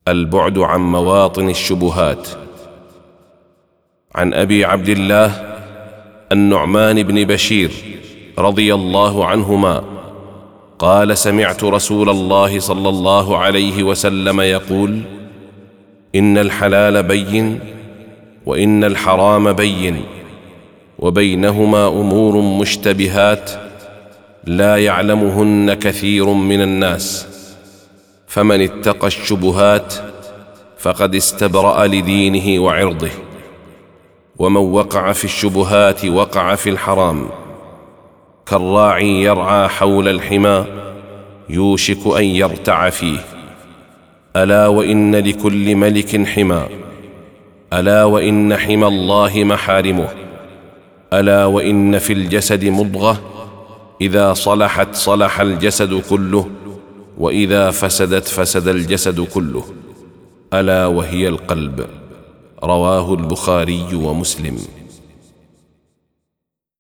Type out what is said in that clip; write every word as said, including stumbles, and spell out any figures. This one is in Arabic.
البعد عن مواطن الشبهات. عن أبي عبد الله النعمان بن بشير رضي الله عنهما قال: سمعت رسول الله صلى الله عليه وسلم يقول: إن الحلال بين وإن الحرام بين وبينهما أمور مشتبهات لا يعلمهن كثير من الناس، فمن اتقى الشبهات فقد استبرأ لدينه وعرضه، ومن وقع في الشبهات وقع في الحرام، كالراعي يرعى حول الحمى يوشك أن يرتع فيه. ألا وإن لكل ملك حمى، ألا وإن حمى الله محارمه، ألا وإن في الجسد مضغة إذا صلحت صلح الجسد كله، وإذا فسدت فسد الجسد كله، ألا وهي القلب. رواه البخاري ومسلم.